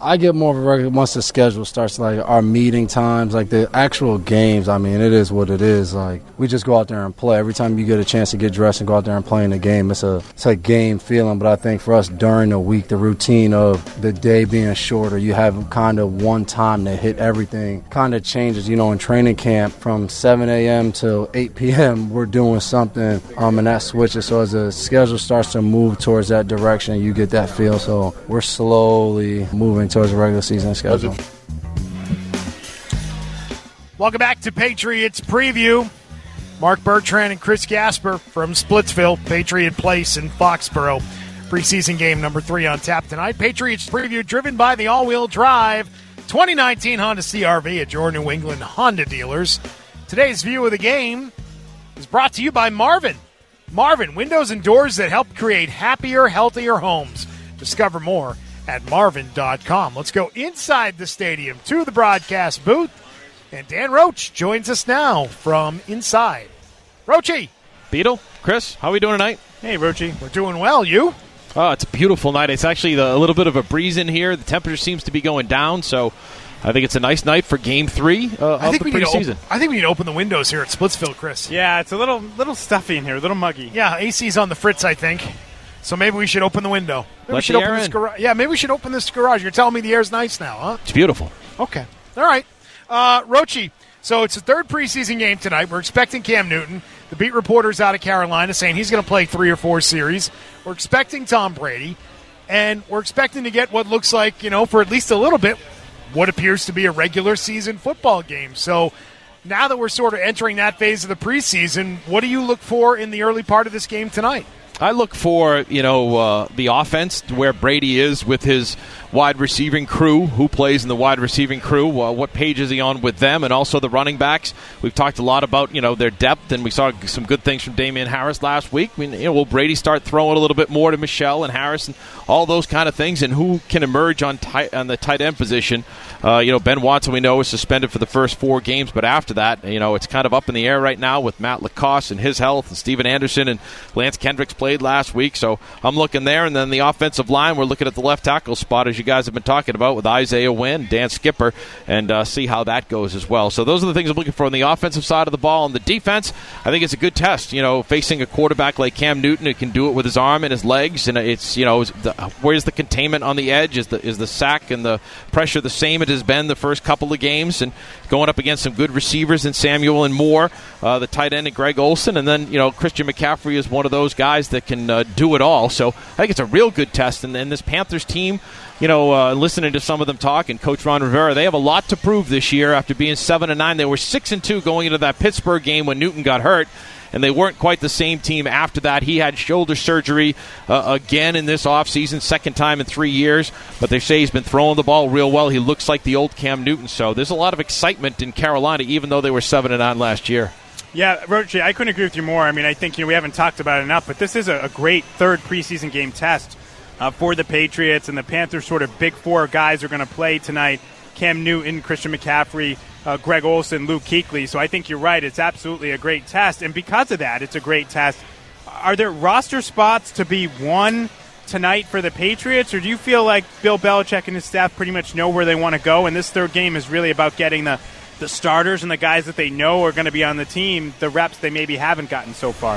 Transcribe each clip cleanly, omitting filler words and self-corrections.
I get more of a regular once the schedule starts, like our meeting times, like the actual games. I mean, it is what it is. Like, we just go out there and play. Every time you get a chance to get dressed and go out there and play in a game, it's a game feeling. But I think for us during the week, the routine of the day being shorter, you have kind of one time to hit everything kind of changes. You know, in training camp from 7 a.m. till 8 p.m., we're doing something, and that switches. So as the schedule starts to move towards that direction, you get that feel. So we're slowly moving towards a regular season schedule. Welcome back to Patriots Preview. Mark Bertrand and Chris Gasper from Splitsville, Patriot Place in Foxborough. Preseason game number 3 on tap tonight. Patriots Preview driven by the all-wheel drive 2019 Honda CR-V at your New England Honda dealers. Today's view of the game is brought to you by Marvin. Marvin, windows and doors that help create happier, healthier homes. Discover more at marvin.com. Let's go inside the stadium to the broadcast booth. And Dan Roach joins us now from inside. Roachy. Beetle, Chris, how are we doing tonight? Hey, Roachy. We're doing well. You? Oh, it's a beautiful night. It's actually a little bit of a breeze in here. The temperature seems to be going down, so I think it's a nice night for Game 3 of the preseason. I think we need to open the windows here at Splitsville, Chris. Yeah, it's a little stuffy in here, a little muggy. Yeah, AC's on the fritz, I think. So maybe we should open the window. Maybe we should open this garage. Yeah, maybe we should open this garage. You're telling me the air's nice now, huh? It's beautiful. Okay. All right. Roachy, so it's the third preseason game tonight. We're expecting Cam Newton. The beat reporter's out of Carolina saying he's going to play 3 or 4 series. We're expecting Tom Brady. And we're expecting to get what looks like, for at least a little bit, what appears to be a regular season football game. So now that we're sort of entering that phase of the preseason, what do you look for in the early part of this game tonight? I look for, the offense, where Brady is with his wide receiving crew, who plays in the wide receiving crew, what page is he on with them, and also the running backs. We've talked a lot about, their depth, and we saw some good things from Damian Harris last week. I mean, will Brady start throwing a little bit more to Michelle and Harris and all those kind of things, and who can emerge on the tight end position? Ben Watson, we know, is suspended for the first 4 games, but after that, it's kind of up in the air right now with Matt Lacoste and his health, and Steven Anderson and Lance Kendricks played last week, so I'm looking there. And then the offensive line, we're looking at the left tackle spot, as you guys have been talking about, with Isaiah Wynn, Dan Skipper, and see how that goes as well. So those are the things I'm looking for on the offensive side of the ball. On the defense, I think it's a good test, facing a quarterback like Cam Newton who can do it with his arm and his legs, and it's, where's the containment on the edge? Is the sack and the pressure the same it has been the first couple of games? And going up against some good receivers in Samuel and Moore, the tight end and Greg Olsen, and then, Christian McCaffrey is one of those guys that can do it all. So I think it's a real good test. And this Panthers team, listening to some of them talk, and Coach Ron Rivera, they have a lot to prove this year after being 7-9. They were 6-2 going into that Pittsburgh game when Newton got hurt, and they weren't quite the same team after that. He had shoulder surgery again in this offseason, second time in 3 years, but they say he's been throwing the ball real well. He looks like the old Cam Newton. So there's a lot of excitement in Carolina, even though they were 7-9 last year. Yeah, Roachy, I couldn't agree with you more. I mean, I think we haven't talked about it enough, but this is a great third preseason game test for the Patriots, and the Panthers' sort of big 4 guys are going to play tonight: Cam Newton, Christian McCaffrey, Greg Olsen, Luke Kuechly. So I think you're right. It's absolutely a great test, and because of that, it's a great test. Are there roster spots to be won tonight for the Patriots, or do you feel like Bill Belichick and his staff pretty much know where they want to go, and this third game is really about getting the starters and the guys that they know are going to be on the team, the reps they maybe haven't gotten so far?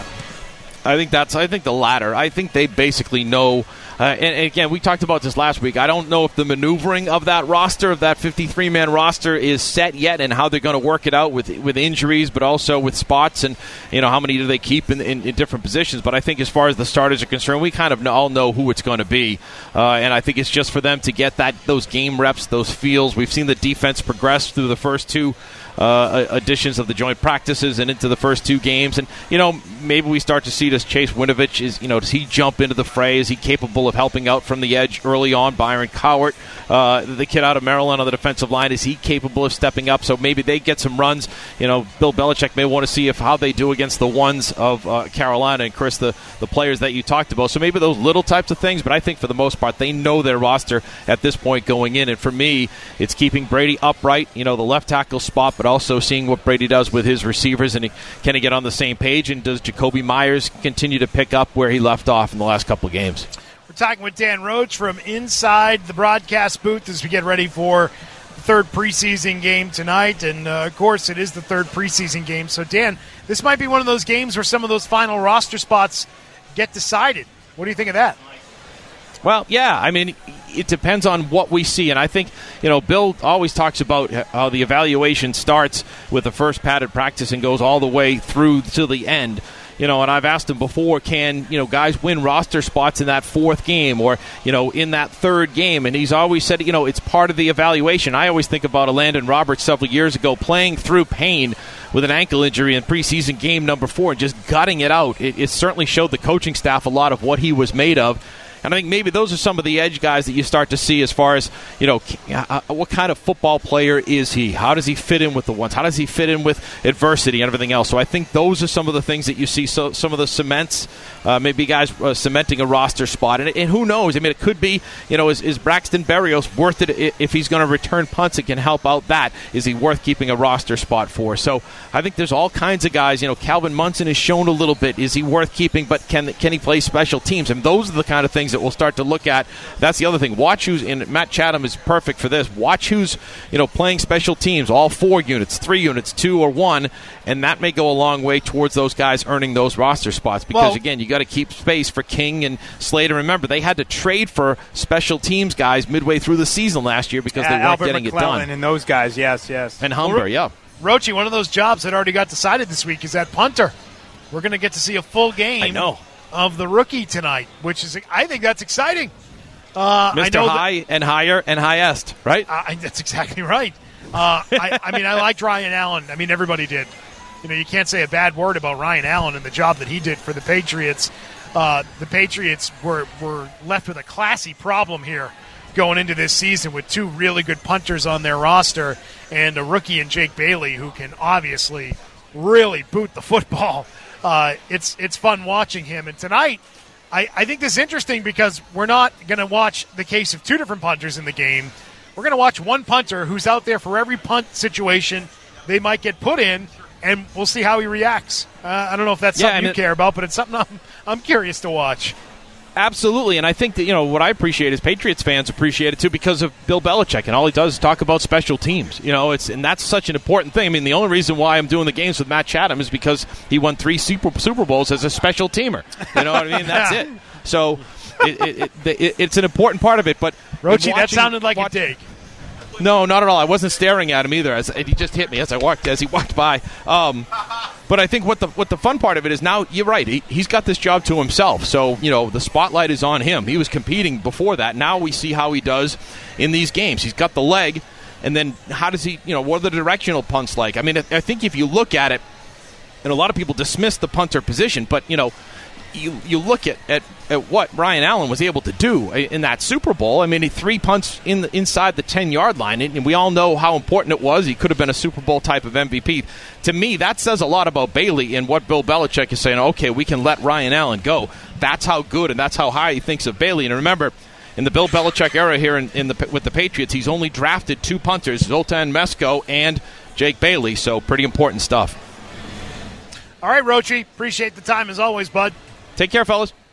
I think the latter. I think they basically know. And again, we talked about this last week. I don't know if the maneuvering of that roster, of that 53-man roster, is set yet, and how they're going to work it out with injuries, but also with spots, and how many do they keep in different positions. But I think as far as the starters are concerned, we kind of all know who it's going to be, and I think it's just for them to get those game reps, those feels. We've seen the defense progress through the first 2 editions of the joint practices and into the first 2 games, and maybe we start to see this Chase Winovich. Does he jump into the fray? Is he capable of helping out from the edge early on? Byron Cowart, the kid out of Maryland on the defensive line, is he capable of stepping up? So maybe they get some runs. Bill Belichick may want to see how they do against the ones of Carolina, and Chris, the players that you talked about. So maybe those little types of things, but I think for the most part they know their roster at this point going in, and for me it's keeping Brady upright, the left tackle spot, but also seeing what Brady does with his receivers, and can he get on the same page, and does Jacoby Myers continue to pick up where he left off in the last couple of games? We're We're talking with Dan Roach from inside the broadcast booth as we get ready for the third preseason game tonight. And, of course, it is the third preseason game. So, Dan, this might be one of those games where some of those final roster spots get decided. What do you think of that? Well, yeah, I mean, it depends on what we see. And I think, Bill always talks about how the evaluation starts with the first padded practice and goes all the way through to the end. And I've asked him before, can, guys win roster spots in that fourth game or, in that third game? And he's always said, it's part of the evaluation. I always think about Landon Roberts several years ago playing through pain with an ankle injury in preseason game number 4 and just gutting it out. It certainly showed the coaching staff a lot of what he was made of. And I think maybe those are some of the edge guys that you start to see as far as, what kind of football player is he? How does he fit in with the ones? How does he fit in with adversity and everything else? So I think those are some of the things that you see. So some of the cements, maybe guys cementing a roster spot. And who knows? I mean, it could be, is Braxton Berrios worth it if he's going to return punts and can help out that? Is he worth keeping a roster spot for? So I think there's all kinds of guys. Calvin Munson has shown a little bit. Is he worth keeping? But can he play special teams? And those are the kind of things that we'll start to look at. That's the other thing. Watch who's, and Matt Chatham is perfect for this, watch who's playing special teams, all 4 units, 3 units, 2 or 1, and that may go a long way towards those guys earning those roster spots because, again, you got to keep space for King and Slater. Remember, they had to trade for special teams guys midway through the season last year because they weren't Albert getting McClellan it done. And those guys, yes. And Humber, yeah. Roachy, one of those jobs that already got decided this week is that punter. We're going to get to see a full game. I know. Of the rookie tonight, which is, I think that's exciting. Mr. High and higher and highest, right? That's exactly right. I mean, I liked Ryan Allen. I mean, everybody did. You can't say a bad word about Ryan Allen and the job that he did for the Patriots. The Patriots were left with a classy problem here going into this season with 2 really good punters on their roster and a rookie in Jake Bailey who can obviously really boot the football. It's fun watching him. And tonight, I think this is interesting because we're not going to watch the case of 2 different punters in the game. We're going to watch one punter who's out there for every punt situation they might get put in, and we'll see how he reacts. I don't know if that's something you care about, but it's something I'm curious to watch. Absolutely, and I think that what I appreciate is Patriots fans appreciate it too because of Bill Belichick, and all he does is talk about special teams. And that's such an important thing. I mean, the only reason why I'm doing the games with Matt Chatham is because he won 3 Super Bowls as a special teamer. You know what I mean? That's it. So it's an important part of it. But Roachy, that sounded like a dig. No, not at all. I wasn't staring at him either. He just hit me as he walked by. But I think what the fun part of it is now, you're right, he's got this job to himself. So, the spotlight is on him. He was competing before that. Now we see how he does in these games. He's got the leg, and then how does he, what are the directional punts like? I mean, I think if you look at it, and a lot of people dismiss the punter position, but, you look at what Ryan Allen was able to do in that Super Bowl. I mean, he 3 punts inside the 10-yard line, and we all know how important it was. He could have been a Super Bowl type of MVP. To me, that says a lot about Bailey and what Bill Belichick is saying, okay, we can let Ryan Allen go. That's how good and that's how high he thinks of Bailey. And remember, in the Bill Belichick era here with the Patriots, he's only drafted 2 punters, Zoltan Mesko and Jake Bailey, so pretty important stuff. All right, Roachy, appreciate the time as always, bud. Take care, fellas.